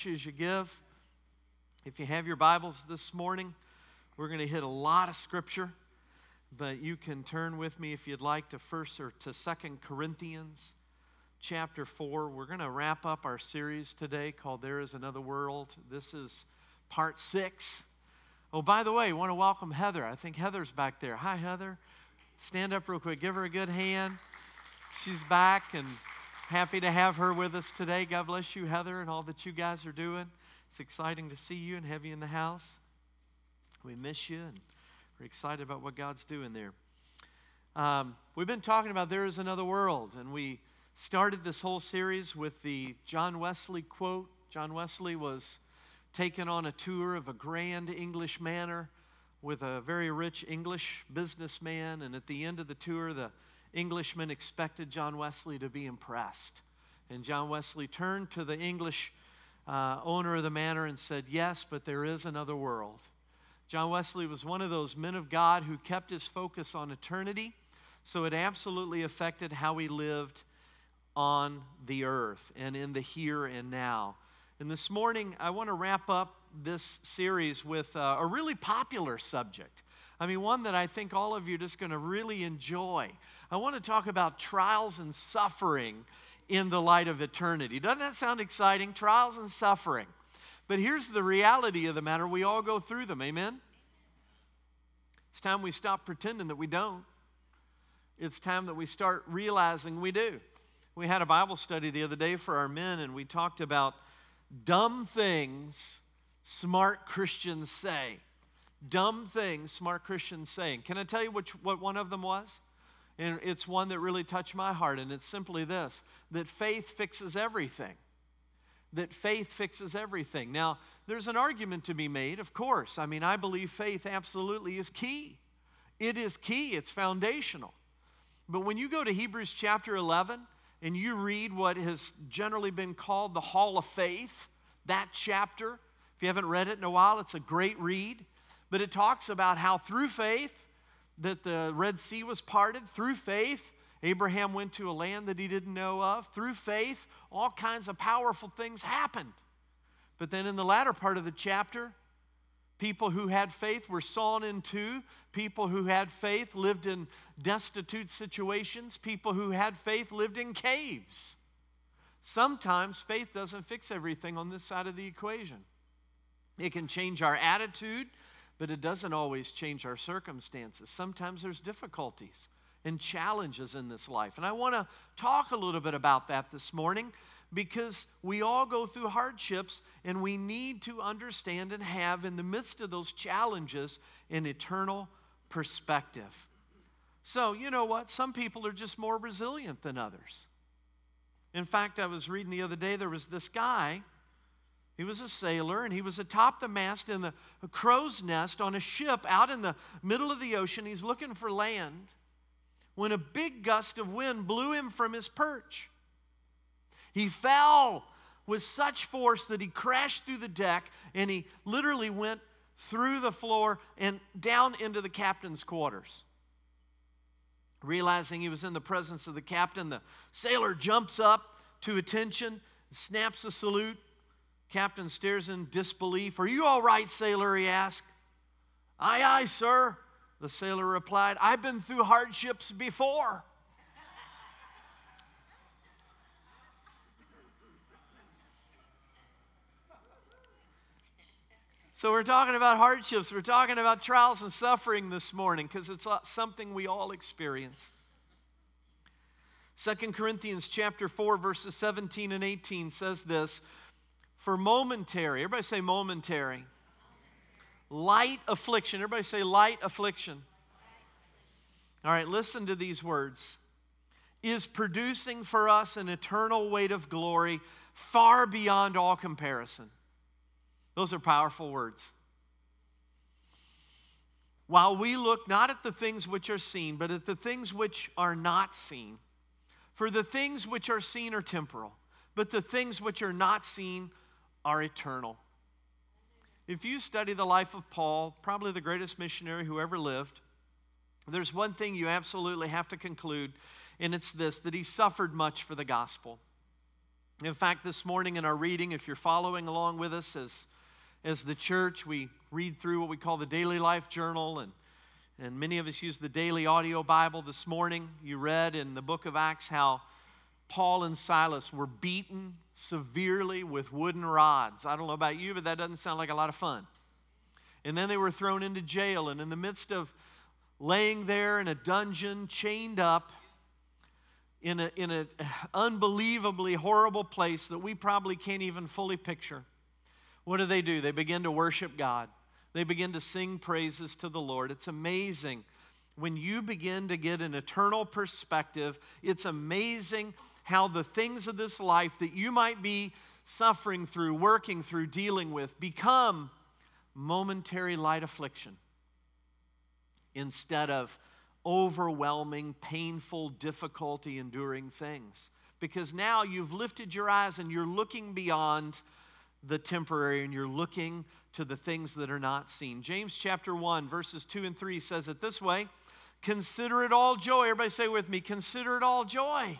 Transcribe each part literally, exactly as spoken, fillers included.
As you give, if you have your Bibles this morning, we're going to hit a lot of scripture, but you can turn with me if you'd like to first or to Second Corinthians chapter four. We're going to wrap up our series today called There Is Another World. This is part six. Oh, by the way, I want to welcome Heather. I think Heather's back there. Hi, Heather. Stand up real quick. Give her a good hand. She's back and happy to have her with us today. God bless you, Heather, and all that you guys are doing. It's exciting to see you and have you in the house. We miss you, and we're excited about what God's doing there. Um, we've been talking about There Is Another World, and we started this whole series with the John Wesley quote. John Wesley was taken on a tour of a grand English manor with a very rich English businessman, and at the end of the tour, the Englishman expected John Wesley to be impressed. And John Wesley turned to the English uh, owner of the manor and said, "Yes, but there is another world." John Wesley was one of those men of God who kept his focus on eternity, so it absolutely affected how he lived on the earth and in the here and now. And this morning, I want to wrap up this series with uh, a really popular subject. I mean, one that I think all of you are just going to really enjoy. I want to talk about trials and suffering in the light of eternity. Doesn't that sound exciting? Trials and suffering. But here's the reality of the matter. We all go through them. Amen? It's time we stop pretending that we don't. It's time that we start realizing we do. We had a Bible study the other day for our men, and we talked about dumb things smart Christians say. Dumb things smart Christians say. Can I tell you which, what one of them was? And it's one that really touched my heart, and it's simply this, that faith fixes everything. That faith fixes everything. Now, there's an argument to be made, of course. I mean, I believe faith absolutely is key. It is key. It's foundational. But when you go to Hebrews chapter eleven, and you read what has generally been called the Hall of Faith, that chapter, if you haven't read it in a while, it's a great read. But it talks about how through faith that the Red Sea was parted. Through faith, Abraham went to a land that he didn't know of. Through faith, all kinds of powerful things happened. But then in the latter part of the chapter, people who had faith were sawn in two. People who had faith lived in destitute situations. People who had faith lived in caves. Sometimes faith doesn't fix everything on this side of the equation. It can change our attitude, but it doesn't always change our circumstances. Sometimes there's difficulties and challenges in this life. And I want to talk a little bit about that this morning because we all go through hardships and we need to understand and have in the midst of those challenges an eternal perspective. So, you know what? Some people are just more resilient than others. In fact, I was reading the other day, there was this guy. He was a sailor, and he was atop the mast in the a crow's nest on a ship out in the middle of the ocean. He's looking for land when a big gust of wind blew him from his perch. He fell with such force that he crashed through the deck, and he literally went through the floor and down into the captain's quarters. Realizing he was in the presence of the captain, the sailor jumps up to attention, snaps a salute. Captain stares in disbelief. "Are you all right, sailor?" he asked. "Aye, aye, sir," the sailor replied. "I've been through hardships before." So we're talking about hardships. We're talking about trials and suffering this morning because it's something we all experience. Second Corinthians chapter four, verses seventeen and eighteen says this, "For momentary," everybody say momentary, "light affliction," everybody say light affliction. All right, listen to these words. "Is producing for us an eternal weight of glory far beyond all comparison." Those are powerful words. "While we look not at the things which are seen, but at the things which are not seen. For the things which are seen are temporal, but the things which are not seen are eternal." If you study the life of Paul, probably the greatest missionary who ever lived, there's one thing you absolutely have to conclude, and it's this, that he suffered much for the gospel. In fact, this morning in our reading, if you're following along with us as, as the church, we read through what we call the Daily Life Journal, and, and many of us use the Daily Audio Bible. This morning, you read in the book of Acts how Paul and Silas were beaten severely with wooden rods. I don't know about you, but that doesn't sound like a lot of fun. And then they were thrown into jail, and in the midst of laying there in a dungeon, chained up, in a in an unbelievably horrible place that we probably can't even fully picture, what do they do? They begin to worship God. They begin to sing praises to the Lord. It's amazing. When you begin to get an eternal perspective, it's amazing how the things of this life that you might be suffering through, working through, dealing with, become momentary light affliction instead of overwhelming, painful, difficulty enduring things. Because now you've lifted your eyes and you're looking beyond the temporary and you're looking to the things that are not seen. James chapter one, verses two and three says it this way: consider it all joy. Everybody say with me, consider it all joy.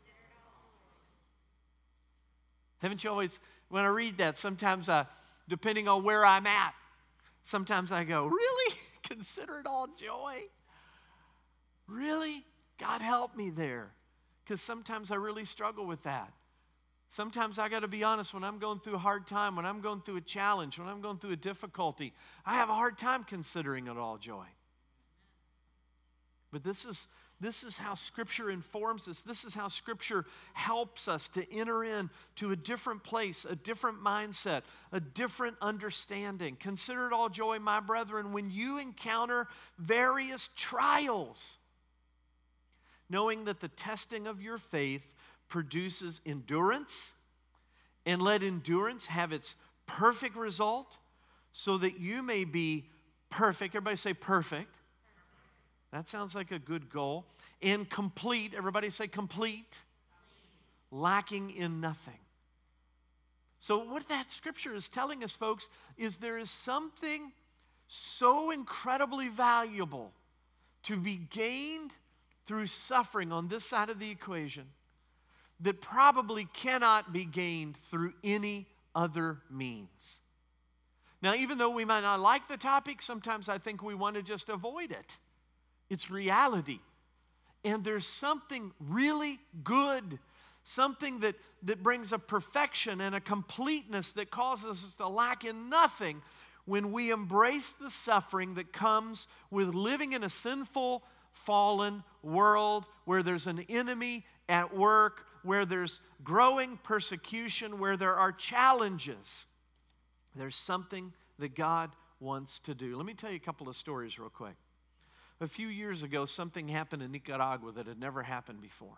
Haven't you always, when I read that, sometimes I, depending on where I'm at, sometimes I go, really? Consider it all joy? Really? God help me there. Because sometimes I really struggle with that. Sometimes I got to be honest, when I'm going through a hard time, when I'm going through a challenge, when I'm going through a difficulty, I have a hard time considering it all joy. But this is This is how Scripture informs us. This is how Scripture helps us to enter into a different place, a different mindset, a different understanding. Consider it all joy, my brethren, when you encounter various trials, knowing that the testing of your faith produces endurance, and let endurance have its perfect result, so that you may be perfect. Everybody say perfect. That sounds like a good goal. And complete, everybody say complete, lacking in nothing. So what that scripture is telling us, folks, is there is something so incredibly valuable to be gained through suffering on this side of the equation that probably cannot be gained through any other means. Now, even though we might not like the topic, sometimes I think we want to just avoid it. It's reality. And there's something really good, something that, that brings a perfection and a completeness that causes us to lack in nothing when we embrace the suffering that comes with living in a sinful, fallen world where there's an enemy at work, where there's growing persecution, where there are challenges. There's something that God wants to do. Let me tell you a couple of stories real quick. A few years ago, something happened in Nicaragua that had never happened before.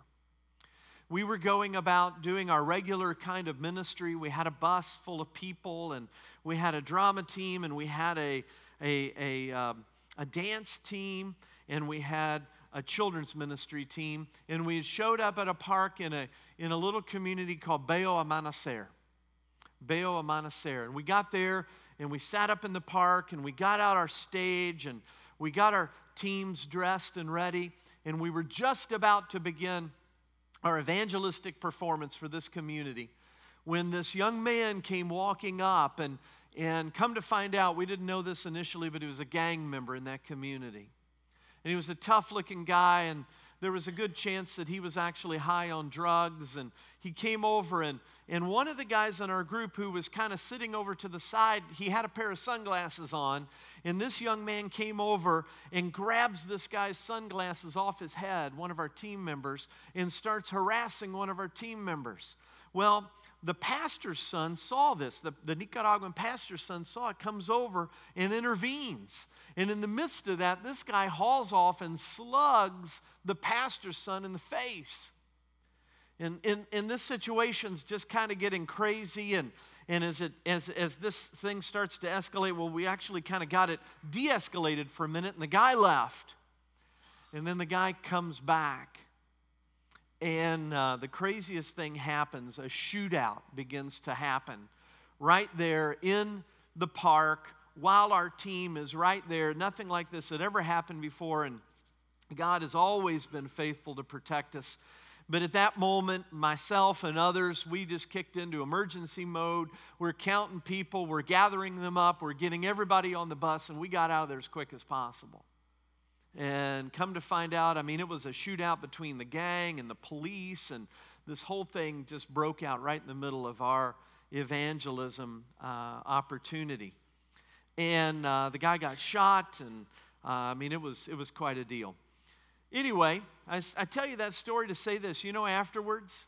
We were going about doing our regular kind of ministry. We had a bus full of people, and we had a drama team, and we had a, a, a, um, a dance team, and we had a children's ministry team. And we showed up at a park in a, in a little community called Bello Amanecer. Bello Amanecer. And we got there, and we sat up in the park, and we got out our stage, and we got our teams dressed and ready, and we were just about to begin our evangelistic performance for this community when this young man came walking up, and, and come to find out, we didn't know this initially, but he was a gang member in that community. And he was a tough-looking guy, and there was a good chance that he was actually high on drugs. And he came over, and, and one of the guys in our group who was kind of sitting over to the side, he had a pair of sunglasses on. And this young man came over and grabs this guy's sunglasses off his head, one of our team members, and starts harassing one of our team members. Well, the pastor's son saw this. The, the Nicaraguan pastor's son saw it, comes over and intervenes. And in the midst of that, this guy hauls off and slugs the pastor's son in the face. And, and, and this situation's just kind of getting crazy. And, and as, it, as, as this thing starts to escalate, well, we actually kind of got it de-escalated for a minute, and the guy left. And then the guy comes back. And uh, the craziest thing happens. A shootout begins to happen right there in the park while our team is right there. Nothing like this had ever happened before, and God has always been faithful to protect us. But at that moment, myself and others, we just kicked into emergency mode. We're counting people, we're gathering them up, we're getting everybody on the bus, and we got out of there as quick as possible. And come to find out, I mean, it was a shootout between the gang and the police, and this whole thing just broke out right in the middle of our evangelism uh, opportunity. And uh, the guy got shot, and uh, I mean, it was it was quite a deal. Anyway, I, I tell you that story to say this. You know, afterwards,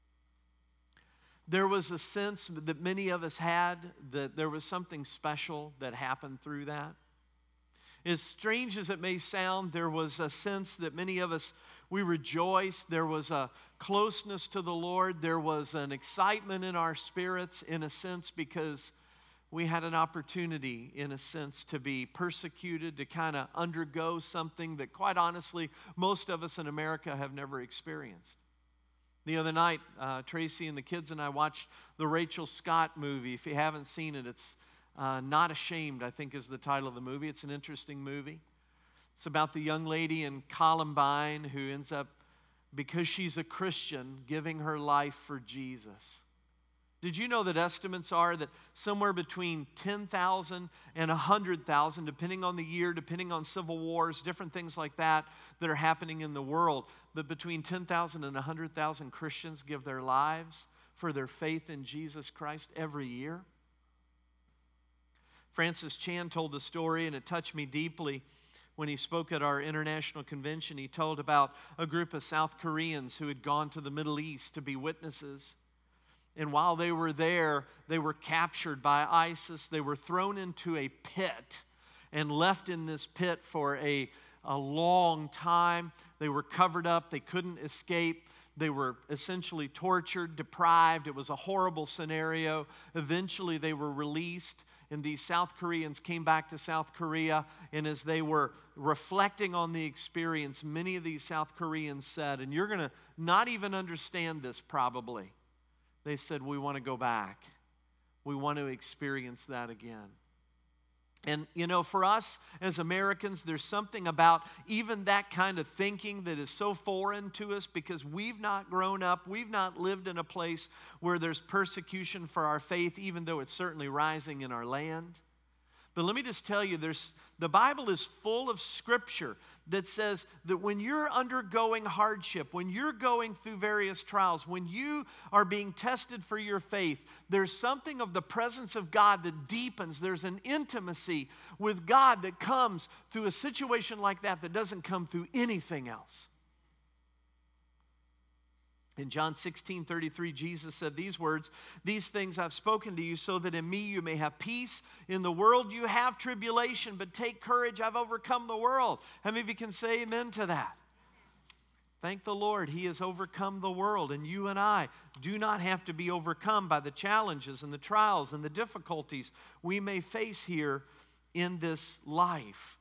there was a sense that many of us had that there was something special that happened through that. As strange as it may sound, there was a sense that many of us, we rejoiced. There was a closeness to the Lord. There was an excitement in our spirits, in a sense, because we had an opportunity, in a sense, to be persecuted, to kind of undergo something that, quite honestly, most of us in America have never experienced. The other night, uh, Tracy and the kids and I watched the Rachel Scott movie. If you haven't seen it, it's uh, Not Ashamed, I think is the title of the movie. It's an interesting movie. It's about the young lady in Columbine who ends up, because she's a Christian, giving her life for Jesus. Did you know that estimates are that somewhere between ten thousand and one hundred thousand, depending on the year, depending on civil wars, different things like that that are happening in the world, but between ten thousand and one hundred thousand Christians give their lives for their faith in Jesus Christ every year? Francis Chan told the story, and it touched me deeply. When he spoke at our international convention, he told about a group of South Koreans who had gone to the Middle East to be witnesses. And while they were there, they were captured by ISIS. They were thrown into a pit and left in this pit for a, a long time. They were covered up. They couldn't escape. They were essentially tortured, deprived. It was a horrible scenario. Eventually, they were released. And these South Koreans came back to South Korea, and as they were reflecting on the experience, many of these South Koreans said, and you're going to not even understand this probably, they said, we want to go back. We want to experience that again. And, you know, for us as Americans, there's something about even that kind of thinking that is so foreign to us because we've not grown up, we've not lived in a place where there's persecution for our faith, even though it's certainly rising in our land. But let me just tell you, there's the Bible is full of scripture that says that when you're undergoing hardship, when you're going through various trials, when you are being tested for your faith, there's something of the presence of God that deepens. There's an intimacy with God that comes through a situation like that that doesn't come through anything else. In John sixteen thirty-three, Jesus said these words, "These things I've spoken to you so that in me you may have peace. In the world you have tribulation, but take courage, I've overcome the world." How many of you can say amen to that? Thank the Lord, He has overcome the world, and you and I do not have to be overcome by the challenges and the trials and the difficulties we may face here in this life.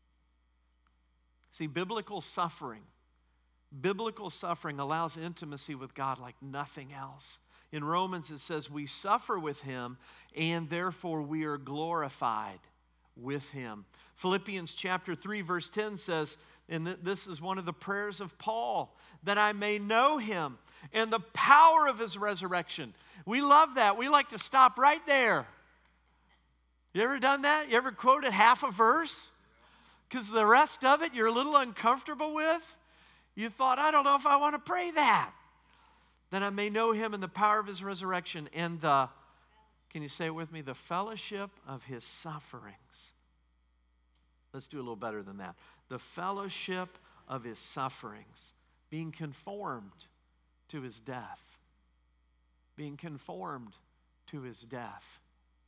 See, biblical suffering Biblical suffering allows intimacy with God like nothing else. In Romans it says we suffer with Him and therefore we are glorified with Him. Philippians chapter three verse ten says, and this is one of the prayers of Paul, that I may know Him and the power of His resurrection. We love that. We like to stop right there. You ever done that? You ever quoted half a verse? Because the rest of it you're a little uncomfortable with? You thought, I don't know if I want to pray that. That I may know Him in the power of His resurrection and the, can you say it with me, the fellowship of His sufferings. Let's do a little better than that. The fellowship of His sufferings. Being conformed to His death. Being conformed to His death.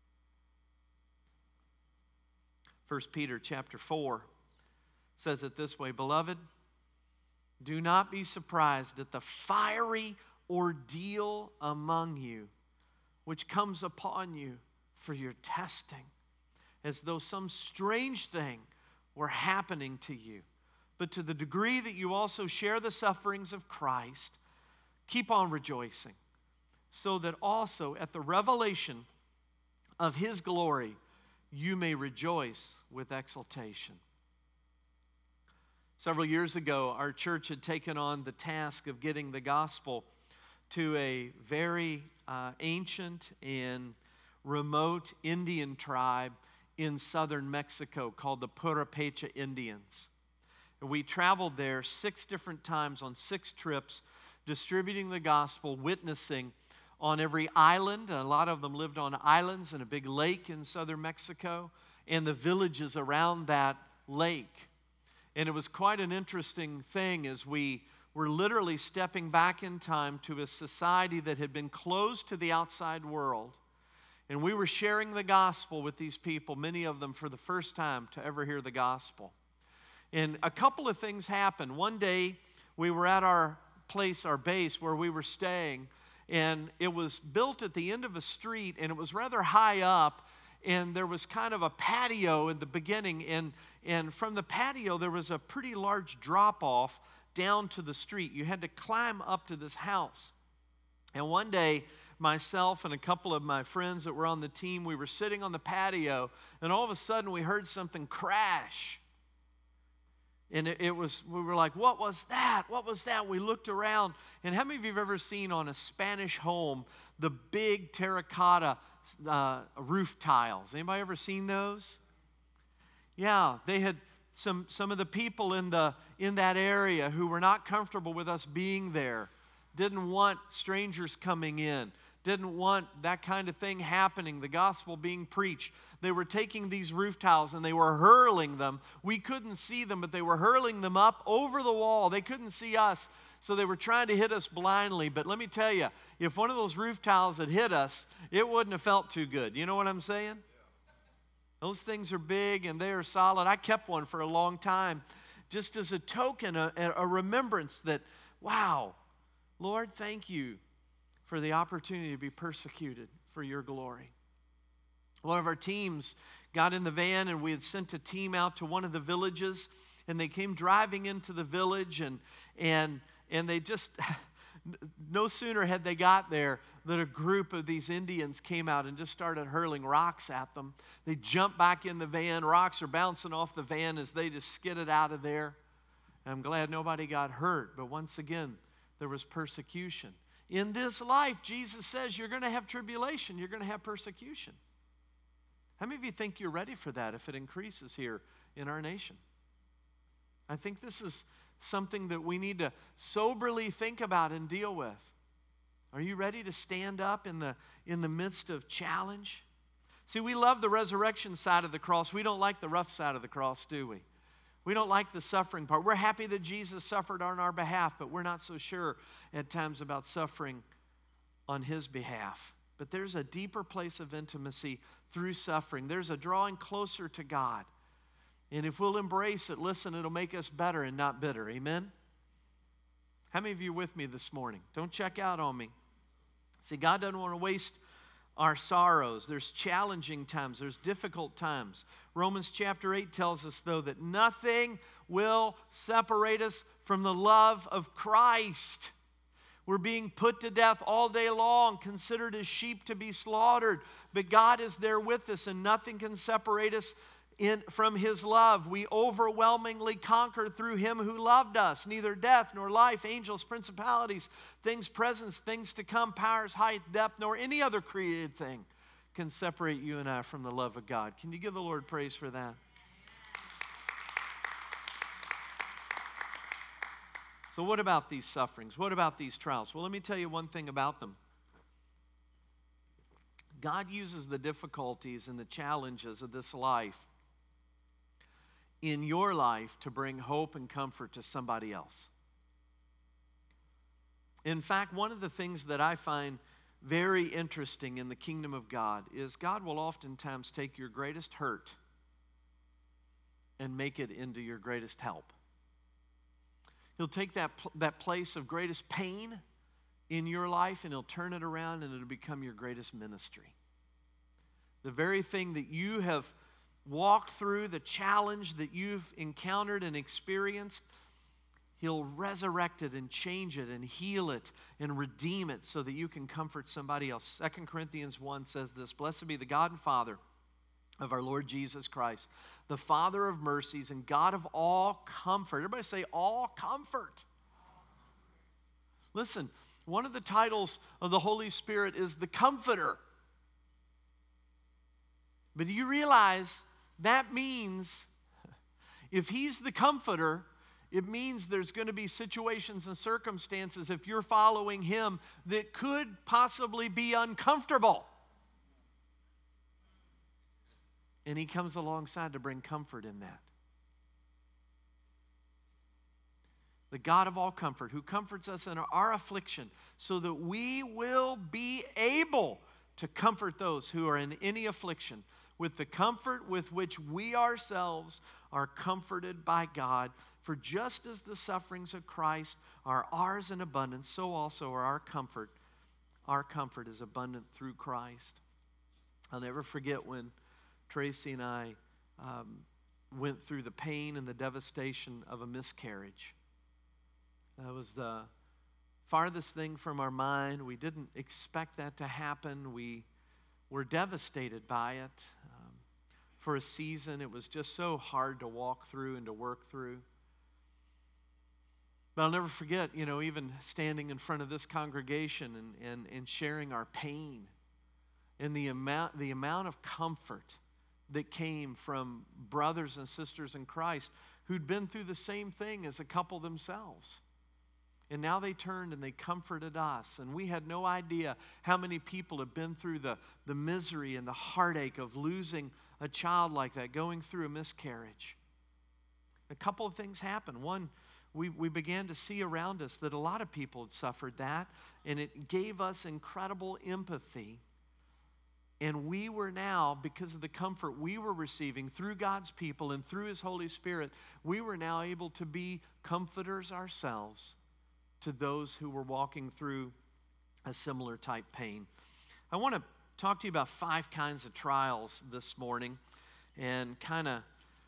First Peter chapter four says it this way, "Beloved, do not be surprised at the fiery ordeal among you, which comes upon you for your testing, as though some strange thing were happening to you. But to the degree that you also share the sufferings of Christ, keep on rejoicing, so that also at the revelation of His glory, you may rejoice with exultation." Several years ago, our church had taken on the task of getting the gospel to a very uh, ancient and remote Indian tribe in southern Mexico called the Purepecha Indians. And we traveled there six different times on six trips, distributing the gospel, witnessing on every island. A lot of them lived on islands and a big lake in southern Mexico and the villages around that lake. And it was quite an interesting thing as we were literally stepping back in time to a society that had been closed to the outside world. And we were sharing the gospel with these people, many of them for the first time to ever hear the gospel. And a couple of things happened. One day, we were at our place, our base, where we were staying, and it was built at the end of a street, and it was rather high up, and there was kind of a patio in the beginning, and, and from the patio, there was a pretty large drop-off down to the street. You had to climb up to this house. And one day, myself and a couple of my friends that were on the team, we were sitting on the patio, and all of a sudden, we heard something crash. And it, it was, we were like, what was that? What was that? We looked around, and how many of you have ever seen on a Spanish home the big terracotta uh, roof tiles? Anybody ever seen those? Yeah, they had some some of the people in the in that area who were not comfortable with us being there, didn't want strangers coming in, didn't want that kind of thing happening, the gospel being preached. They were taking these roof tiles and they were hurling them. We couldn't see them, but they were hurling them up over the wall. They couldn't see us, so they were trying to hit us blindly. But let me tell you, if one of those roof tiles had hit us, it wouldn't have felt too good. You know what I'm saying? Those things are big and they are solid. I kept one for a long time just as a token, a, a remembrance that, wow, Lord, thank you for the opportunity to be persecuted for your glory. One of our teams got in the van, and we had sent a team out to one of the villages, and they came driving into the village, and and and they just, no sooner had they got there that a group of these Indians came out and just started hurling rocks at them. They jumped back in the van. Rocks are bouncing off the van as they just skidded out of there. And I'm glad nobody got hurt, but once again, there was persecution. In this life, Jesus says you're going to have tribulation, you're going to have persecution. How many of you think you're ready for that if it increases here in our nation? I think this is something that we need to soberly think about and deal with. Are you ready to stand up in the, in the midst of challenge? See, we love the resurrection side of the cross. We don't like the rough side of the cross, do we? We don't like the suffering part. We're happy that Jesus suffered on our behalf, but we're not so sure at times about suffering on his behalf. But there's a deeper place of intimacy through suffering. There's a drawing closer to God. And if we'll embrace it, listen, it'll make us better and not bitter. Amen? How many of you are with me this morning? Don't check out on me. See, God doesn't want to waste our sorrows. There's challenging times. There's difficult times. Romans chapter eight tells us, though, that nothing will separate us from the love of Christ. We're being put to death all day long, considered as sheep to be slaughtered. But God is there with us, and nothing can separate us in, from his love. We overwhelmingly conquer through him who loved us. Neither death nor life, angels, principalities, things present, things to come, powers, height, depth, nor any other created thing can separate you and I from the love of God. Can you give the Lord praise for that? So what about these sufferings? What about these trials? Well, let me tell you one thing about them. God uses the difficulties and the challenges of this life in your life to bring hope and comfort to somebody else. In fact, one of the things that I find very interesting in the kingdom of God is God will oftentimes take your greatest hurt and make it into your greatest help. He'll take that, that place of greatest pain in your life and he'll turn it around and it'll become your greatest ministry. The very thing that you have walked through, the challenge that you've encountered and experienced, he'll resurrect it and change it and heal it and redeem it so that you can comfort somebody else. Second Corinthians one says this, "Blessed be the God and Father of our Lord Jesus Christ, the Father of mercies and God of all comfort. Everybody say, all comfort. Listen, one of the titles of the Holy Spirit is the Comforter. But do you realize that means if He's the Comforter, it means there's going to be situations and circumstances, if you're following Him, that could possibly be uncomfortable. And He comes alongside to bring comfort in that. The God of all comfort, who comforts us in our affliction, so that we will be able to comfort those who are in any affliction with the comfort with which we ourselves are comforted by God. For just as the sufferings of Christ are ours in abundance, so also are our comfort. Our comfort is abundant through Christ. I'll never forget when Tracy and I um, went through the pain and the devastation of a miscarriage. That was the farthest thing from our mind. We didn't expect that to happen. We were devastated by it. Um, for a season, it was just so hard to walk through and to work through. But I'll never forget, you know, even standing in front of this congregation and, and, and sharing our pain and the amount, the amount of comfort that came from brothers and sisters in Christ who'd been through the same thing as a couple themselves. And now they turned and they comforted us. And we had no idea how many people have been through the, the misery and the heartache of losing a child like that, going through a miscarriage. A couple of things happened. One, we, we began to see around us that a lot of people had suffered that, and it gave us incredible empathy. And we were now, because of the comfort we were receiving through God's people and through His Holy Spirit, we were now able to be comforters ourselves to those who were walking through a similar type pain. I want to talk to you about five kinds of trials this morning and kind of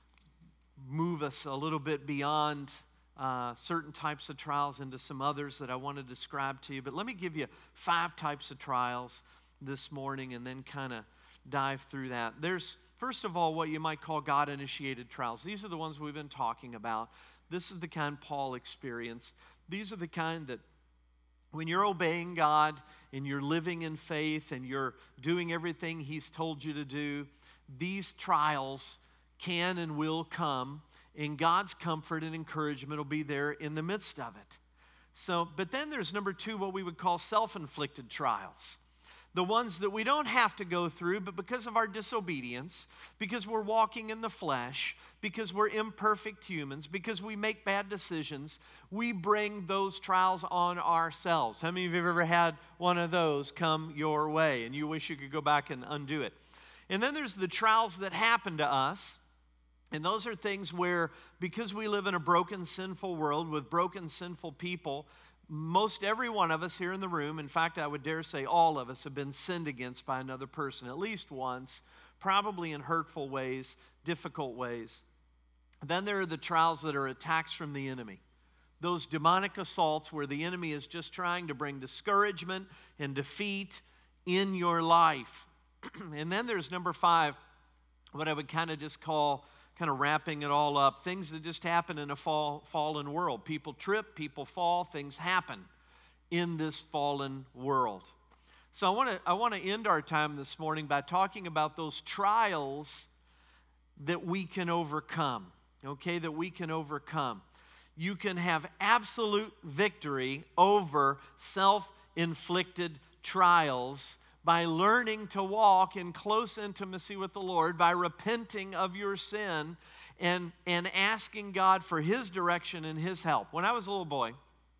move us a little bit beyond uh, certain types of trials into some others that I want to describe to you. But let me give you five types of trials this morning and then kind of dive through that. There's, first of all, what you might call God-initiated trials. These are the ones we've been talking about. This is the kind Paul experienced. These are the kind that when you're obeying God and you're living in faith and you're doing everything He's told you to do, these trials can and will come, and God's comfort and encouragement will be there in the midst of it. So, but then there's number two, what we would call self-inflicted trials. The ones that we don't have to go through, but because of our disobedience, because we're walking in the flesh, because we're imperfect humans, because we make bad decisions, we bring those trials on ourselves. How many of you have ever had one of those come your way and you wish you could go back and undo it? And then there's the trials that happen to us. And those are things where, because we live in a broken, sinful world with broken, sinful people, most every one of us here in the room, in fact, I would dare say all of us, have been sinned against by another person at least once, probably in hurtful ways, difficult ways. Then there are the trials that are attacks from the enemy. Those demonic assaults where the enemy is just trying to bring discouragement and defeat in your life. And then there's number five, what I would kind of just call, kind of wrapping it all up, things that just happen in a fall, fallen world. People trip, people fall, things happen in this fallen world. So I want to I want to end our time this morning by talking about those trials that we can overcome, okay, that we can overcome. You can have absolute victory over self-inflicted trials by learning to walk in close intimacy with the Lord, by repenting of your sin and, and asking God for His direction and His help. When I was a little boy,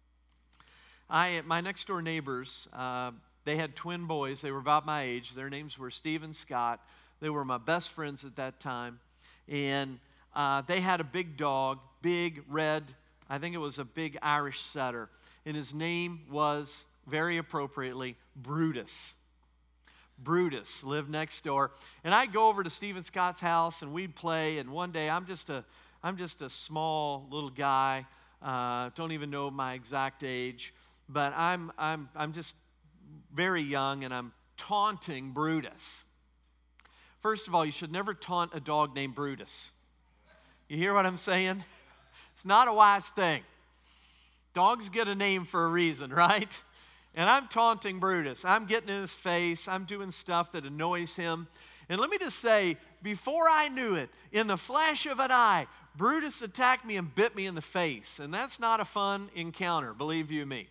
I my next door neighbors, uh, they had twin boys. They were about my age. Their names were Steve and Scott. They were my best friends at that time. And uh, they had a big dog, big, red, I think it was a big Irish setter. And his name was, very appropriately, Brutus. Brutus lived next door, and I'd go over to Stephen Scott's house and we'd play. And one day, I'm just a, I'm just a small little guy, uh, don't even know my exact age, but I'm, I'm, I'm just very young, and I'm taunting Brutus First of all, you should never taunt a dog named Brutus. You hear what I'm saying? It's not a wise thing. Dogs get a name for a reason, right? And I'm taunting Brutus. I'm getting in his face. I'm doing stuff that annoys him. And let me just say, before I knew it, in the flash of an eye, Brutus attacked me and bit me in the face. And that's not a fun encounter, believe you me.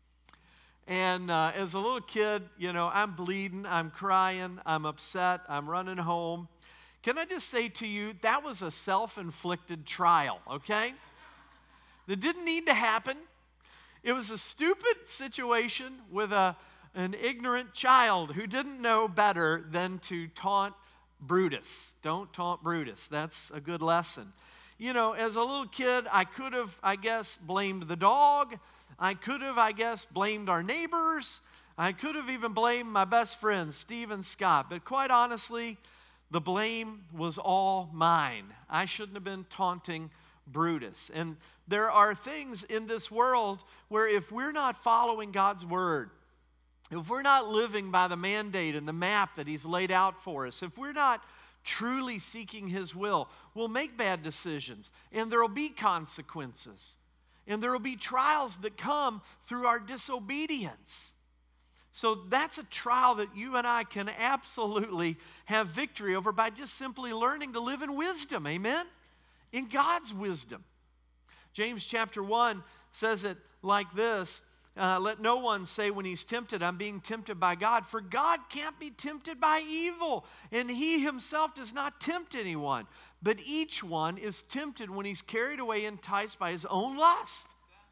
And uh, as a little kid, you know, I'm bleeding, I'm crying, I'm upset, I'm running home. Can I just say to you, that was a self-inflicted trial, okay? That didn't need to happen. It was a stupid situation with a, an ignorant child who didn't know better than to taunt Brutus. Don't taunt Brutus. That's a good lesson. You know, as a little kid, I could have, I guess, blamed the dog. I could have, I guess, blamed our neighbors. I could have even blamed my best friend, Steve and Scott. But quite honestly, the blame was all mine. I shouldn't have been taunting Brutus. And there are things in this world where if we're not following God's word, if we're not living by the mandate and the map that he's laid out for us, if we're not truly seeking his will, we'll make bad decisions, and there will be consequences, and there will be trials that come through our disobedience. So that's a trial that you and I can absolutely have victory over by just simply learning to live in wisdom, amen? In God's wisdom. James chapter one says it like this, Uh, let no one say when he's tempted, I'm being tempted by God. For God can't be tempted by evil, and he himself does not tempt anyone. But each one is tempted when he's carried away, enticed by his own lust.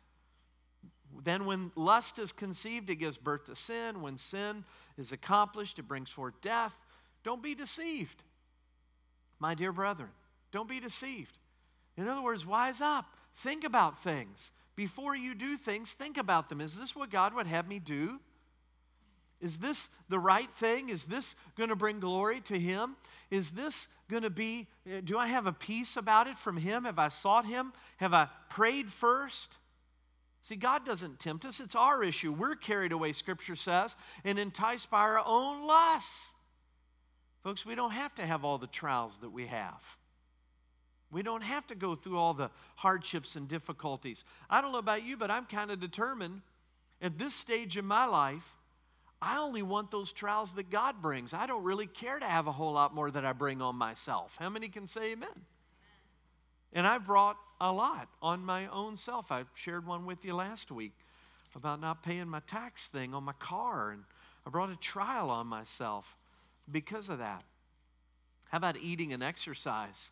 Then when lust is conceived, it gives birth to sin. When sin is accomplished, it brings forth death. Don't be deceived, my dear brethren. Don't be deceived. In other words, wise up. Think about things. Before you do things, think about them. Is this what God would have me do? Is this the right thing? Is this going to bring glory to him? Is this going to be, do I have a peace about it from him? Have I sought him? Have I prayed first? See, God doesn't tempt us. It's our issue. We're carried away, Scripture says, and enticed by our own lusts. Folks, we don't have to have all the trials that we have. We don't have to go through all the hardships and difficulties. I don't know about you, but I'm kind of determined at this stage in my life, I only want those trials that God brings. I don't really care to have a whole lot more that I bring on myself. How many can say amen? Amen. And I've brought a lot on my own self. I shared one with you last week about not paying my tax thing on my car, and I brought a trial on myself because of that. How about eating and exercise?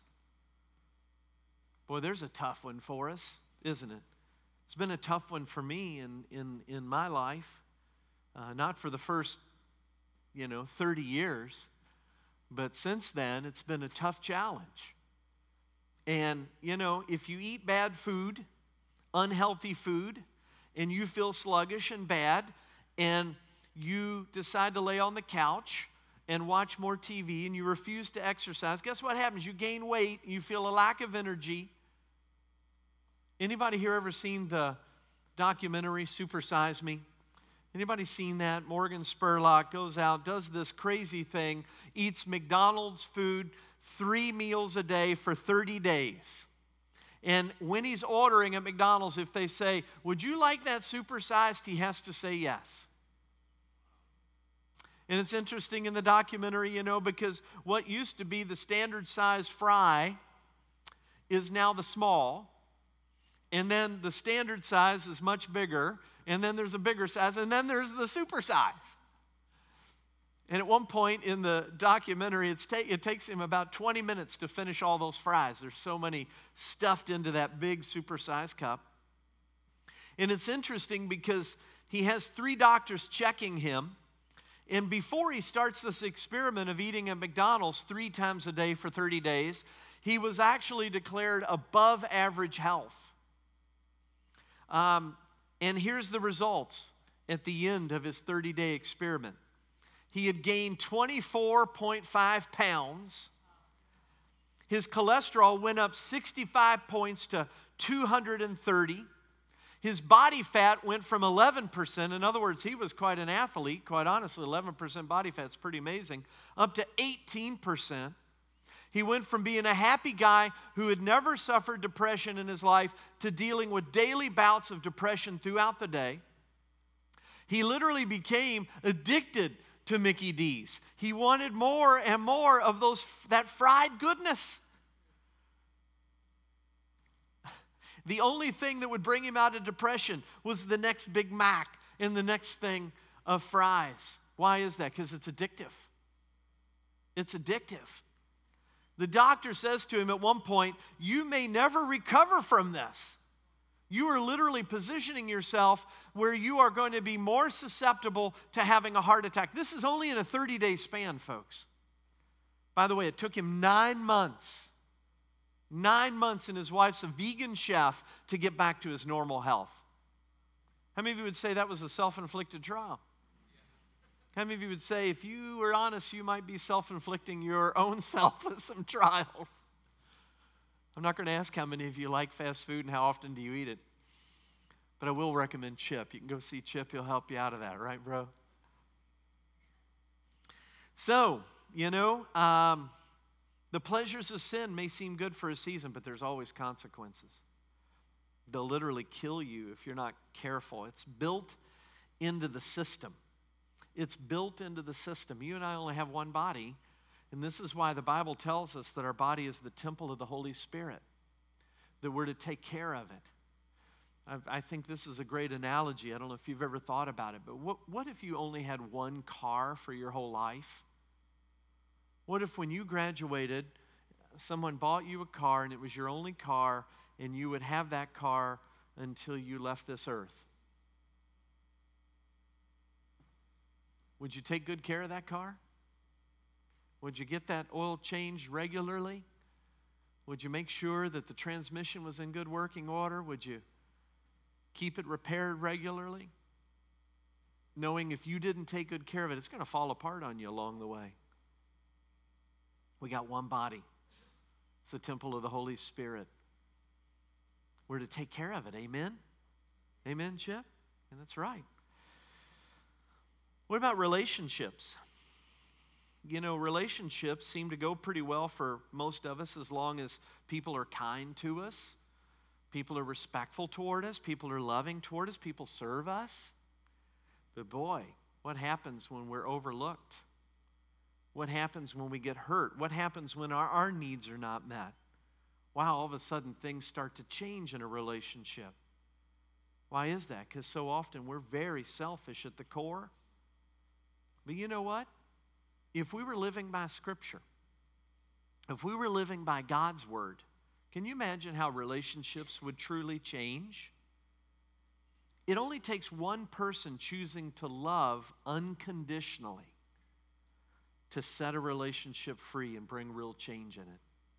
Boy, there's a tough one for us, isn't it? It's been a tough one for me in, in, in my life. Uh, not for the first, you know, thirty years, but since then, it's been a tough challenge. And, you know, if you eat bad food, unhealthy food, and you feel sluggish and bad, and you decide to lay on the couch and watch more T V, and you refuse to exercise, guess what happens? You gain weight, you feel a lack of energy. Anybody here ever seen the documentary Super Size Me? Anybody seen that? Morgan Spurlock goes out, does this crazy thing, eats McDonald's food three meals a day for thirty days. And when he's ordering at McDonald's, if they say, would you like that supersized? He has to say yes. And it's interesting in the documentary, you know, because what used to be the standard size fry is now the small. And then the standard size is much bigger. And then there's a bigger size. And then there's the super size. And at one point in the documentary, it's ta- it takes him about twenty minutes to finish all those fries. There's so many stuffed into that big super-sized cup. And it's interesting because he has three doctors checking him. And before he starts this experiment of eating at McDonald's three times a day for thirty days, he was actually declared above average health. Um, and here's the results at the end of his thirty-day experiment. He had gained twenty-four point five pounds. His cholesterol went up sixty-five points to two hundred thirty. His body fat went from eleven percent, in other words, he was quite an athlete, quite honestly, eleven percent body fat's pretty amazing, up to eighteen percent. He went from being a happy guy who had never suffered depression in his life to dealing with daily bouts of depression throughout the day. He literally became addicted to Mickey D's. He wanted more and more of those that fried goodness. The only thing that would bring him out of depression was the next Big Mac and the next thing of fries. Why is that? Because it's addictive. It's addictive. The doctor says to him at one point, you may never recover from this. You are literally positioning yourself where you are going to be more susceptible to having a heart attack. This is only in a thirty-day span, folks. By the way, it took him nine months. Nine months, and his wife's a vegan chef, to get back to his normal health. How many of you would say that was a self-inflicted trial? How many of you would say, if you were honest, you might be self-inflicting your own self with some trials? I'm not going to ask how many of you like fast food and how often do you eat it. But I will recommend Chip. You can go see Chip. He'll help you out of that, right, bro? So, you know, um, the pleasures of sin may seem good for a season, but there's always consequences. They'll literally kill you if you're not careful. It's built into the system. It's built into the system. You and I only have one body, and this is why the Bible tells us that our body is the temple of the Holy Spirit, that we're to take care of it. I, I think this is a great analogy. I don't know if you've ever thought about it, but what, what if you only had one car for your whole life? What if when you graduated, someone bought you a car and it was your only car, and you would have that car until you left this earth? Would you take good care of that car? Would you get that oil changed regularly? Would you make sure that the transmission was in good working order? Would you keep it repaired regularly? Knowing if you didn't take good care of it, it's going to fall apart on you along the way. We got one body. It's the temple of the Holy Spirit. We're to take care of it. Amen? Amen, Chip? And that's right. What about relationships? You know, relationships seem to go pretty well for most of us as long as people are kind to us, people are respectful toward us, people are loving toward us, people serve us. But boy, what happens when we're overlooked? What happens when we get hurt? What happens when our, our needs are not met? Wow, all of a sudden things start to change in a relationship. Why is that? Because so often we're very selfish at the core. But you know what? If we were living by Scripture, if we were living by God's Word, can you imagine how relationships would truly change? It only takes one person choosing to love unconditionally to set a relationship free and bring real change in it.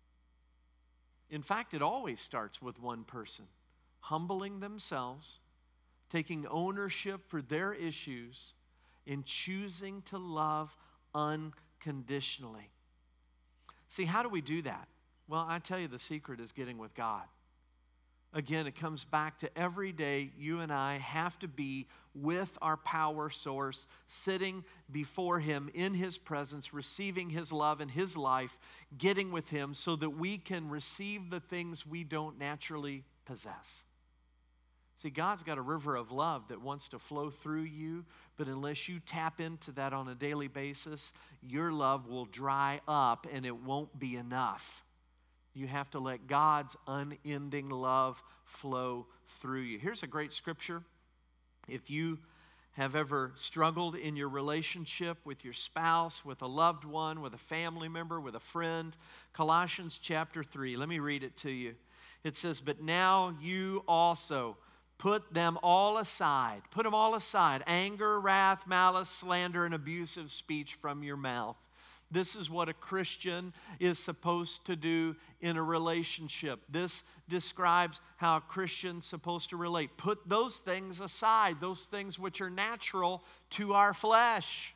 In fact, it always starts with one person humbling themselves, taking ownership for their issues, and choosing to love unconditionally. See, how do we do that? Well, I tell you, the secret is getting with God. Again, it comes back to every day you and I have to be with our power source, sitting before Him in His presence, receiving His love and His life, getting with Him so that we can receive the things we don't naturally possess. See, God's got a river of love that wants to flow through you, but unless you tap into that on a daily basis, your love will dry up and it won't be enough. You have to let God's unending love flow through you. Here's a great scripture. If you have ever struggled in your relationship with your spouse, with a loved one, with a family member, with a friend, Colossians chapter three, let me read it to you. It says, "But now you also put them all aside." Put them all aside. Anger, wrath, malice, slander, and abusive speech from your mouth. This is what a Christian is supposed to do in a relationship. This describes how a Christian's supposed to relate. Put those things aside, those things which are natural to our flesh.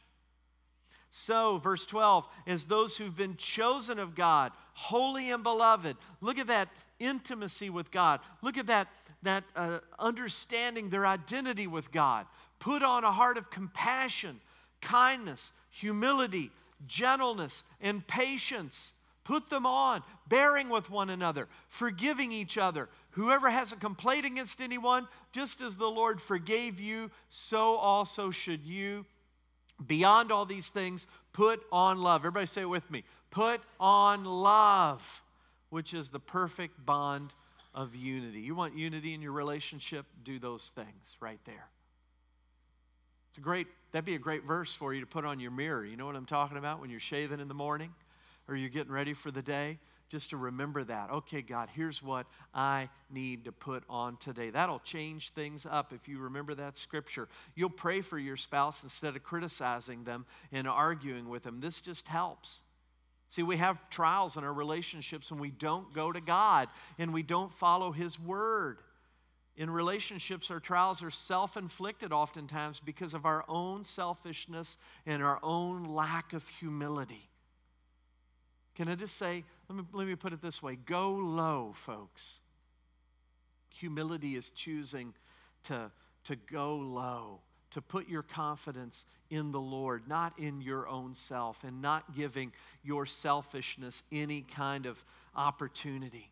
So, verse twelve, as those who've been chosen of God, holy and beloved. Look at that intimacy with God. Look at that that uh, understanding their identity with God. Put on a heart of compassion, kindness, humility, gentleness, and patience. Put them on, bearing with one another, forgiving each other. Whoever has a complaint against anyone, just as the Lord forgave you, so also should you. Beyond all these things, put on love. Everybody say it with me. Put on love, which is the perfect bond of unity. You want unity in your relationship? Do those things right there. It's a great, that'd be a great verse for you to put on your mirror. You know what I'm talking about? When you're shaving in the morning or you're getting ready for the day, just to remember that. Okay, God, here's what I need to put on today. That'll change things up if you remember that scripture. You'll pray for your spouse instead of criticizing them and arguing with them. This just helps. See, we have trials in our relationships when we don't go to God and we don't follow His word. In relationships, our trials are self-inflicted oftentimes because of our own selfishness and our own lack of humility. Can I just say, let me, let me put it this way, go low, folks. Humility is choosing to, to go low, to put your confidence in the Lord, not in your own self, and not giving your selfishness any kind of opportunity.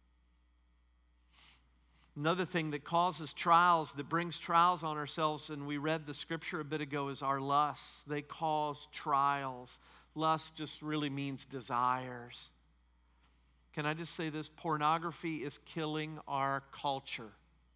Another thing that causes trials, that brings trials on ourselves, and we read the scripture a bit ago, is our lusts. They cause trials. Lust just really means desires. Can I just say this? Pornography is killing our culture.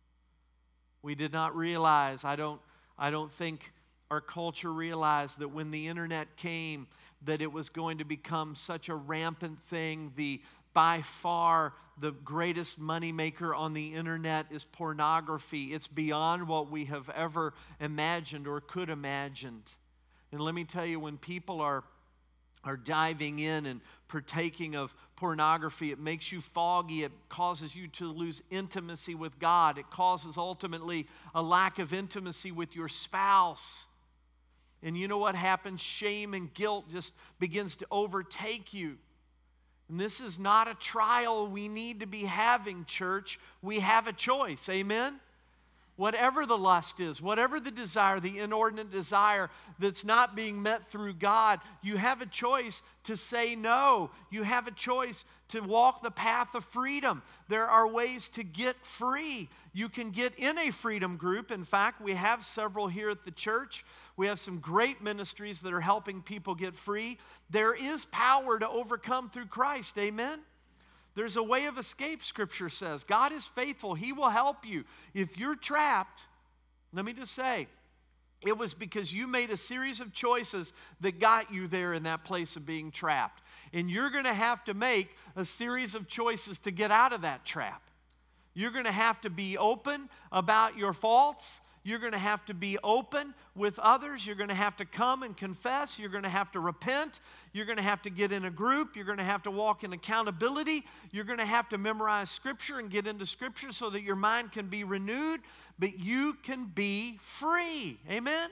We did not realize, I don't, I don't think our culture realized that when the internet came, that it was going to become such a rampant thing. The by far the greatest moneymaker on the internet is pornography. It's beyond what we have ever imagined or could imagine. And let me tell you, when people are are diving in and partaking of pornography, it makes you foggy. It causes you to lose intimacy with God. It causes ultimately a lack of intimacy with your spouse. And you know what happens? Shame and guilt just begins to overtake you. And this is not a trial we need to be having, church. We have a choice. Amen? Whatever the lust is, whatever the desire, the inordinate desire that's not being met through God, you have a choice to say no. You have a choice to walk the path of freedom. There are ways to get free. You can get in a freedom group. In fact, we have several here at the church. We have some great ministries that are helping people get free. There is power to overcome through Christ. Amen? There's a way of escape, Scripture says. God is faithful. He will help you. If you're trapped, let me just say, it was because you made a series of choices that got you there in that place of being trapped. And you're going to have to make a series of choices to get out of that trap. You're going to have to be open about your faults. You're going to have to be open with others. You're going to have to come and confess. You're going to have to repent. You're going to have to get in a group. You're going to have to walk in accountability. You're going to have to memorize Scripture and get into Scripture so that your mind can be renewed, but you can be free. Amen?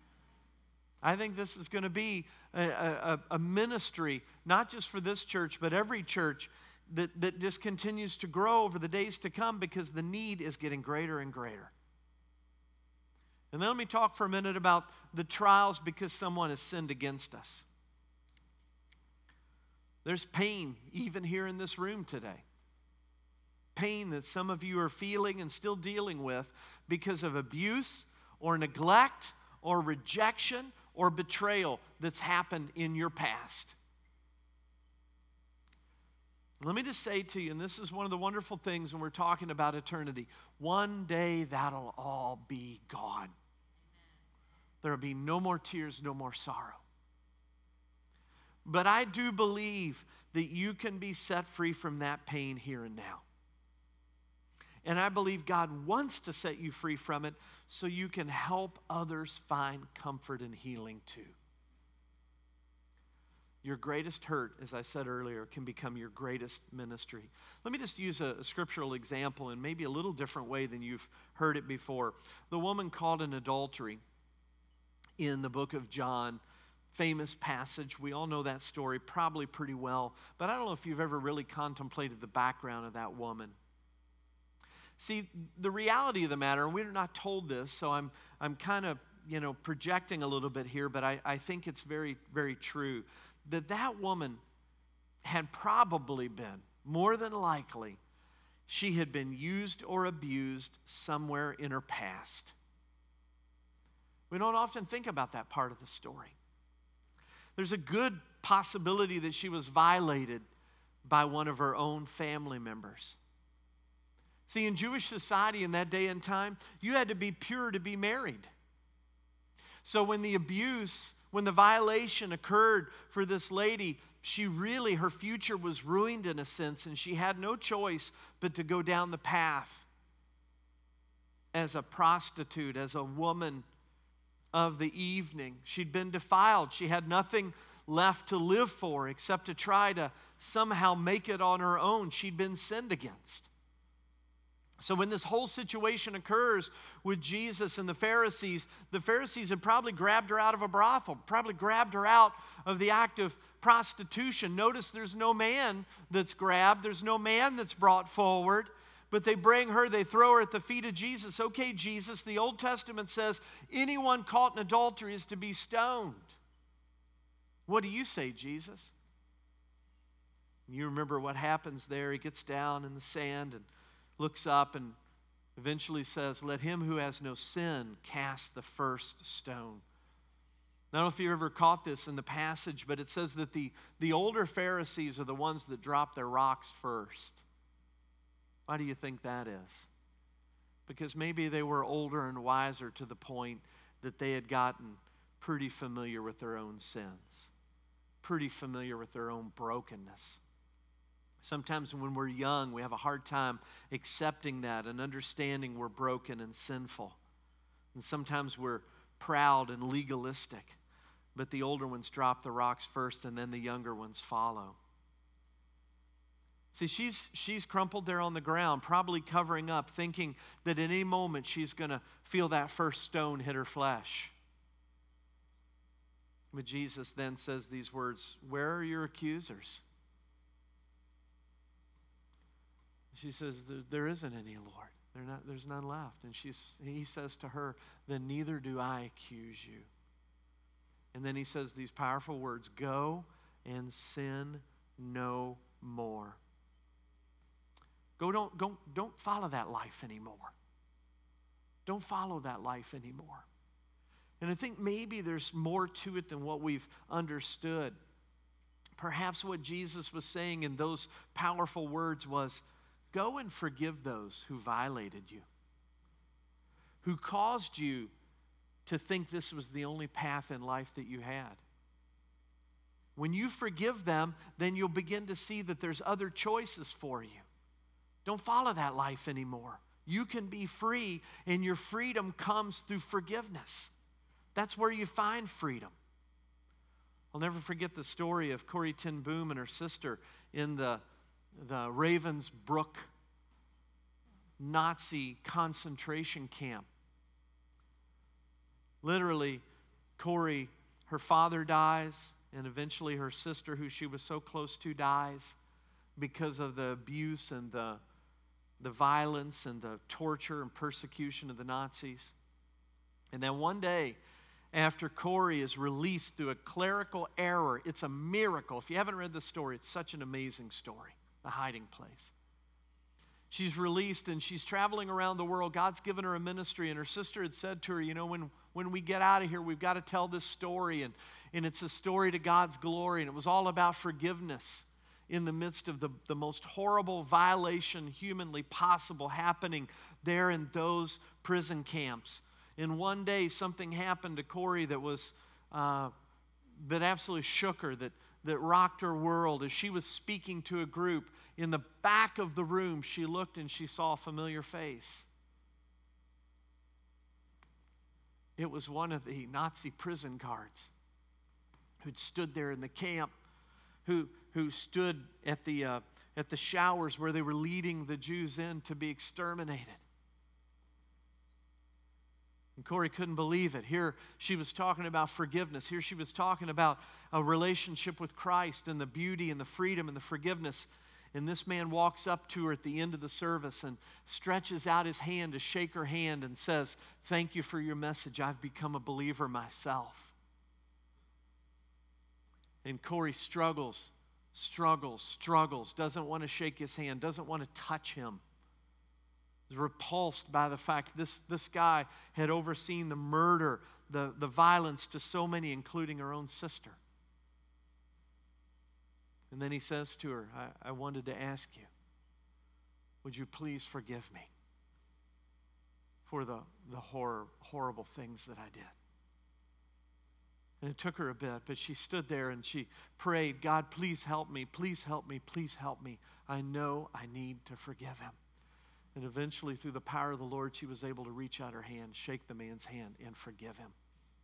I think this is going to be a, a, a ministry, not just for this church, but every church that, that just continues to grow over the days to come because the need is getting greater and greater. And then let me talk for a minute about the trials because someone has sinned against us. There's pain even here in this room today. Pain that some of you are feeling and still dealing with because of abuse or neglect or rejection or betrayal that's happened in your past. Let me just say to you, and this is one of the wonderful things when we're talking about eternity, one day that'll all be gone. There will be no more tears, no more sorrow. But I do believe that you can be set free from that pain here and now. And I believe God wants to set you free from it so you can help others find comfort and healing too. Your greatest hurt, as I said earlier, can become your greatest ministry. Let me just use a, a scriptural example in maybe a little different way than you've heard it before. The woman caught in adultery in the book of John, famous passage. We all know that story probably pretty well, but I don't know if you've ever really contemplated the background of that woman. See, the reality of the matter, and we're not told this, so I'm I'm kind of, you know, projecting a little bit here, but I, I think it's very, very true, that that woman had probably been, more than likely, she had been used or abused somewhere in her past. We don't often think about that part of the story. There's a good possibility that she was violated by one of her own family members. See, in Jewish society in that day and time, you had to be pure to be married. So when the abuse, when the violation occurred for this lady, she really, her future was ruined in a sense, and she had no choice but to go down the path as a prostitute, as a woman of the evening. She'd been defiled. She had nothing left to live for except to try to somehow make it on her own. She'd been sinned against. So when this whole situation occurs with Jesus and the Pharisees, the Pharisees had probably grabbed her out of a brothel, probably grabbed her out of the act of prostitution. Notice there's no man that's grabbed, there's no man that's brought forward, but they bring her, they throw her at the feet of Jesus. Okay, Jesus, the Old Testament says anyone caught in adultery is to be stoned. What do you say, Jesus? You remember what happens there. He gets down in the sand and looks up and eventually says, let him who has no sin cast the first stone. I don't know if you ever caught this in the passage, but it says that the, the older Pharisees are the ones that drop their rocks first. Why do you think that is? Because maybe they were older and wiser to the point that they had gotten pretty familiar with their own sins, pretty familiar with their own brokenness. Sometimes when we're young, we have a hard time accepting that and understanding we're broken and sinful. And sometimes we're proud and legalistic. But the older ones drop the rocks first and then the younger ones follow. See, she's, she's crumpled there on the ground, probably covering up, thinking that at any moment she's going to feel that first stone hit her flesh. But Jesus then says these words, where are your accusers? She says, there, there isn't any, Lord. There not, there's none left. And she's, he says to her, then neither do I accuse you. And then he says these powerful words, go and sin no more. Go, don't, don't, don't follow that life anymore. Don't follow that life anymore. And I think maybe there's more to it than what we've understood. Perhaps what Jesus was saying in those powerful words was, go and forgive those who violated you, who caused you to think this was the only path in life that you had. When you forgive them, then you'll begin to see that there's other choices for you. Don't follow that life anymore. You can be free, and your freedom comes through forgiveness. That's where you find freedom. I'll never forget the story of Corrie ten Boom and her sister in the the Ravensbrück Nazi concentration camp. Literally, Corrie, her father dies, and eventually her sister, who she was so close to, dies because of the abuse and the, the violence and the torture and persecution of the Nazis. And then one day, after Corrie is released through a clerical error, it's a miracle. If you haven't read the story, it's such an amazing story. The hiding place. She's released and she's traveling around the world. God's given her a ministry, and her sister had said to her, you know, when, when we get out of here, we've got to tell this story, and, and it's a story to God's glory, and it was all about forgiveness in the midst of the, the most horrible violation humanly possible happening there in those prison camps. And one day something happened to Corrie that was uh, that absolutely shook her, that that rocked her world. As she was speaking to a group, in the back of the room, she looked and she saw a familiar face. It was one of the Nazi prison guards who'd stood there in the camp, who, who stood at the, uh, at the showers where they were leading the Jews in to be exterminated. And Corrie couldn't believe it. Here she was talking about forgiveness. Here she was talking about a relationship with Christ and the beauty and the freedom and the forgiveness. And this man walks up to her at the end of the service and stretches out his hand to shake her hand and says, "Thank you for your message. I've become a believer myself." And Corey struggles, struggles, struggles, doesn't want to shake his hand, doesn't want to touch him. He's repulsed by the fact this, this guy had overseen the murder, the, the violence to so many, including her own sister. And then he says to her, I, I wanted to ask you, would you please forgive me for the, the horror, horrible things that I did? And it took her a bit, but she stood there and she prayed, God, please help me, please help me, please help me. I know I need to forgive him. And eventually, through the power of the Lord, she was able to reach out her hand, shake the man's hand, and forgive him.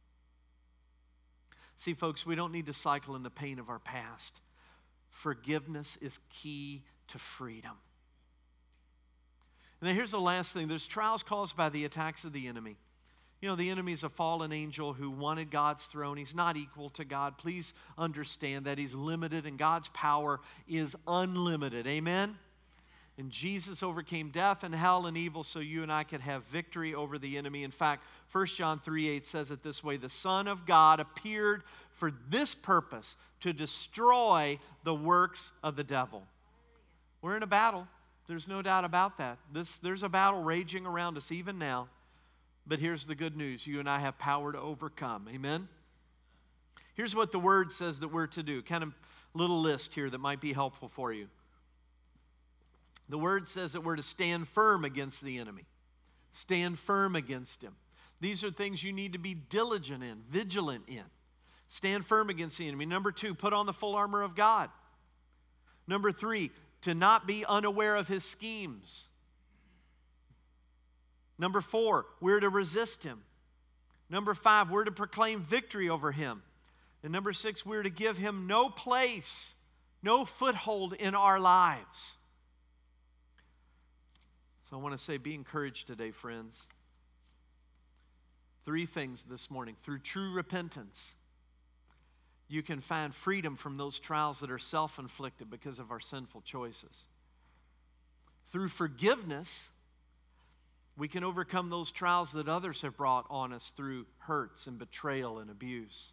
See, folks, we don't need to cycle in the pain of our past. Forgiveness is key to freedom. And then here's the last thing. There's trials caused by the attacks of the enemy. You know, the enemy is a fallen angel who wanted God's throne. He's not equal to God. Please understand that he's limited and God's power is unlimited. Amen? And Jesus overcame death and hell and evil so you and I could have victory over the enemy. In fact, First John three eight says it this way, the Son of God appeared for this purpose, to destroy the works of the devil. We're in a battle. There's no doubt about that. This, there's a battle raging around us even now. But here's the good news. You and I have power to overcome. Amen? Here's what the Word says that we're to do. Kind of little list here that might be helpful for you. The Word says that we're to stand firm against the enemy. Stand firm against him. These are things you need to be diligent in, vigilant in. Stand firm against the enemy. Number two, put on the full armor of God. Number three, to not be unaware of his schemes. Number four, we're to resist him. Number five, we're to proclaim victory over him. And number six, we're to give him no place, no foothold in our lives. So I want to say, be encouraged today, friends. Three things this morning. Through true repentance, you can find freedom from those trials that are self-inflicted because of our sinful choices. Through forgiveness, we can overcome those trials that others have brought on us through hurts and betrayal and abuse.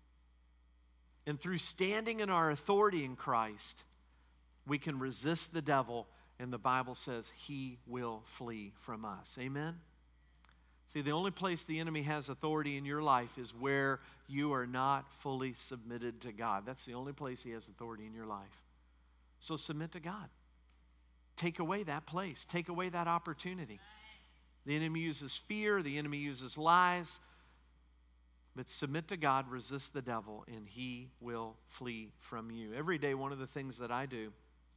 And through standing in our authority in Christ, we can resist the devil, and the Bible says he will flee from us. Amen? See, the only place the enemy has authority in your life is where you are not fully submitted to God. That's the only place he has authority in your life. So submit to God. Take away that place. Take away that opportunity. The enemy uses fear. The enemy uses lies. But submit to God, resist the devil, and he will flee from you. Every day, one of the things that I do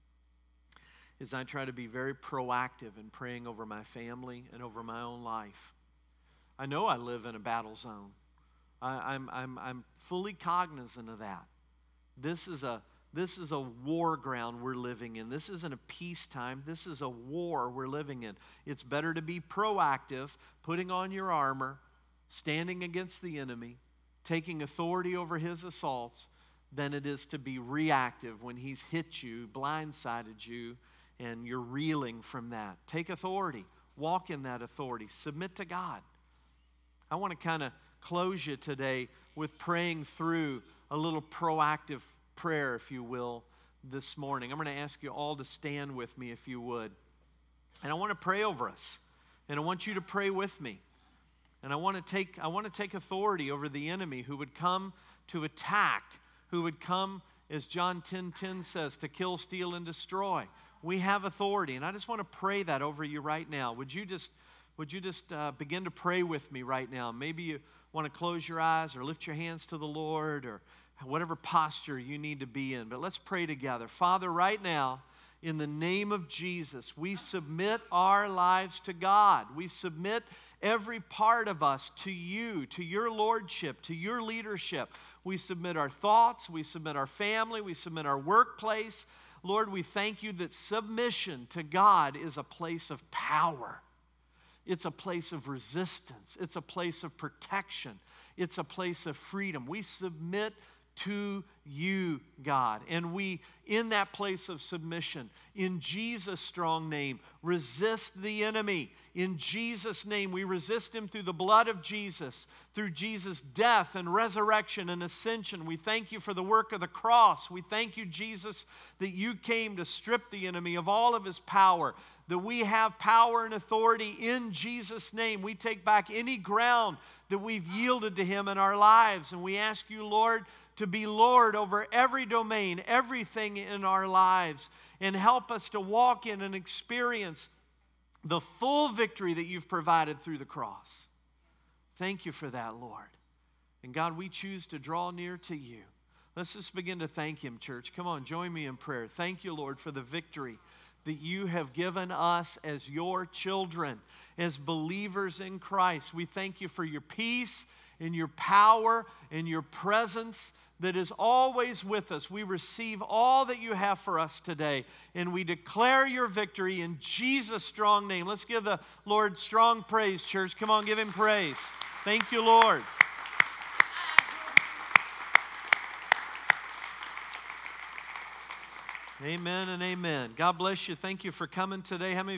is I try to be very proactive in praying over my family and over my own life. I know I live in a battle zone. I, I'm, I'm, I'm fully cognizant of that. This is a This is a war ground we're living in. This isn't a peacetime. This is a war we're living in. It's better to be proactive, putting on your armor, standing against the enemy, taking authority over his assaults, than it is to be reactive when he's hit you, blindsided you, and you're reeling from that. Take authority. Walk in that authority. Submit to God. I want to kind of close you today with praying through a little proactive prayer, if you will, this morning. I'm going to ask you all to stand with me, if you would. And I want to pray over us. And I want you to pray with me. And I want to take, I want to take authority over the enemy who would come to attack, who would come, as John ten ten says, to kill, steal, and destroy. We have authority. And I just want to pray that over you right now. Would you just, would you just uh, begin to pray with me right now? Maybe you want to close your eyes or lift your hands to the Lord, or whatever posture you need to be in. But let's pray together. Father, right now, in the name of Jesus, we submit our lives to God. We submit every part of us to you, to your lordship, to your leadership. We submit our thoughts. We submit our family. We submit our workplace. Lord, we thank you that submission to God is a place of power. It's a place of resistance. It's a place of protection. It's a place of freedom. We submit to you, God. And we, in that place of submission, in Jesus' strong name, resist the enemy. In Jesus' name, we resist him through the blood of Jesus, through Jesus' death and resurrection and ascension. We thank you for the work of the cross. We thank you, Jesus, that you came to strip the enemy of all of his power, that we have power and authority in Jesus' name. We take back any ground that we've yielded to him in our lives, and we ask you, Lord, to be Lord over every domain, everything in our lives, and help us to walk in and experience the full victory that you've provided through the cross. Thank you for that, Lord. And God, we choose to draw near to you. Let's just begin to thank him, church. Come on, join me in prayer. Thank you, Lord, for the victory that you have given us as your children, as believers in Christ. We thank you for your peace and your power and your presence that is always with us. We receive all that you have for us today, and we declare your victory in Jesus' strong name. Let's give the Lord strong praise, church. Come on, give him praise. Thank you, Lord. Amen and amen. God bless you. Thank you for coming today. How many